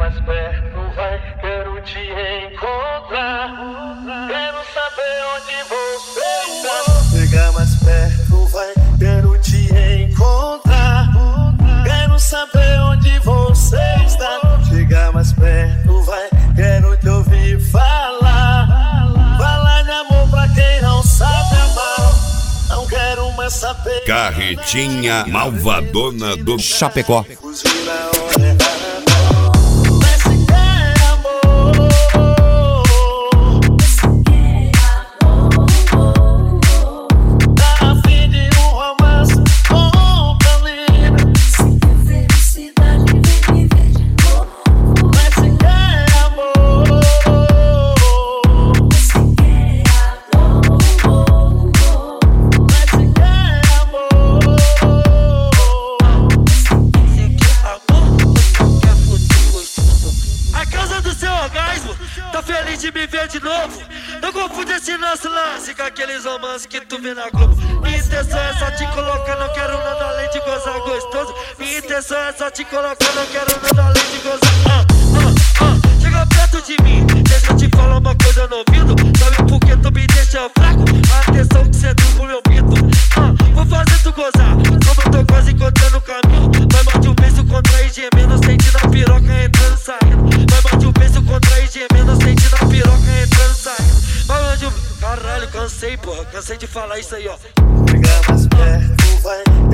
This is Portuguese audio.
mais perto, vai, quero te encontrar. Quero saber onde você está. Chega mais perto, vai, quero te encontrar. Quero saber onde você está. Chega mais perto, vai, quero te ouvir falar. Falar de amor pra quem não sabe amar. Não quero mais saber. Carretinha malvadona do Chapecó. Tá feliz de me ver de novo? Não confunde esse nosso lance com aqueles romances que tu vê na Globo. Minha intenção é só te colocar, não quero nada além de gozar gostoso. Minha intenção é só te colocar, não quero nada além de gozar. Chega perto de mim, deixa eu te falar uma coisa no ouvido. Sabe por que tu me deixa fraco? A atenção que cê deu pro meu mito. Vou fazer tu gozar, como eu tô quase encontrando o caminho. Vai mate um beijo contra e gemendo, sentindo a piroca entrando e saindo. Vai mate um beijo contra e gemendo, sentindo a piroca entrando e saindo. Vai onde o... Caralho, cansei, porra, cansei de falar isso aí, ó. Chega mais perto, vai.